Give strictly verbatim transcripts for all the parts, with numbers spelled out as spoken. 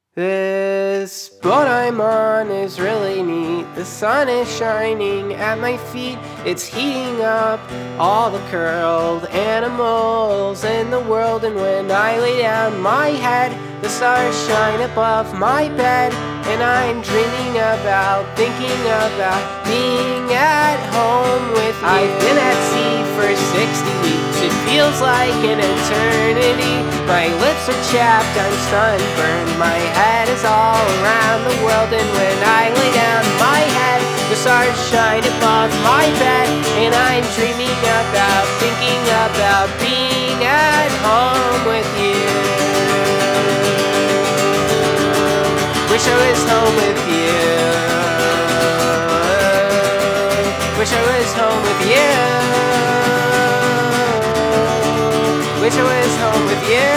This boat I'm on is really neat. The sun is shining at my feet. It's heating up all the curled animals in the world. And when I lay down my head, the stars shine above my bed. And I'm dreaming about, thinking about being at home with you. I've been at sea for sixty weeks. It feels like an eternity. My lips are chapped, I'm sunburned. My head is all around the world. And when I lay down my head, the stars shine above my bed. And I'm dreaming about, thinking about being at home with you. Wish I was home with you. Wish I was home with you. Wish I was home with you.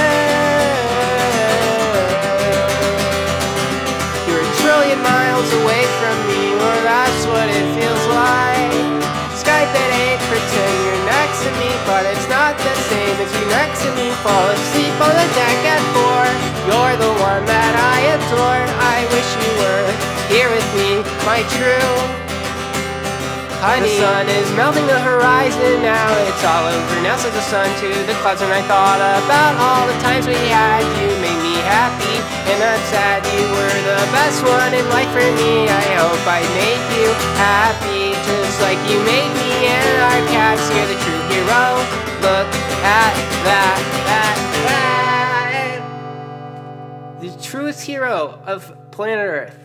You're a trillion miles away from me, or that's what it feels like. Skype at eight, pretend you're next to me, but it's not the same as you next to me. Fall asleep on the deck at four. You're the one that I adore. I wish you were here with me, my true honey. The sun is melting the horizon now. It's all over now, so the sun to the clouds. And I thought about all the times we had. You made me happy, and I'm sad you were the best one in life for me. I hope I made you happy, just like you made me. And our cats, you're the true hero. Look at that, that, that. The truest hero of planet Earth.